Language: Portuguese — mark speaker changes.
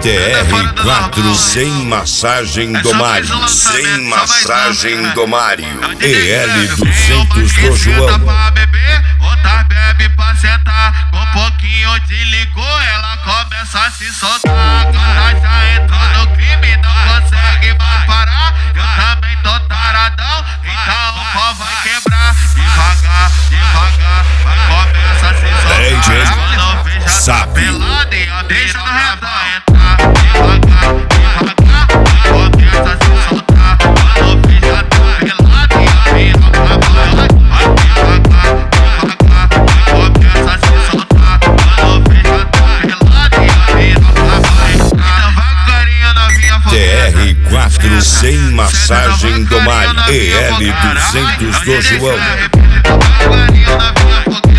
Speaker 1: TR4 sem massagem do Mário. Sem massagem do Mário. EL200 do João.
Speaker 2: Pra beber, outra bebe pra sentar. Com um pouquinho de licor, ela começa a se soltar. Cara já entrou no crime, não consegue mais parar. Eu também tô taradão, então o pau vai quebrar. Devagar, devagar, vai começa a se soltar. Quando veja tá pelado e a deixa no redor entrar. Devagar, devagar, vai começa a se soltar. Quando veja tá pelado e a piroca vai. Devagar, devagar, vai começa a se soltar. Quando veja tá pelado e a piroca vai. Então vai carinho novinha fogueta.
Speaker 1: TR4 sem massagem do Mário. EL200 do João.
Speaker 2: Vai carinho novinha fogueta.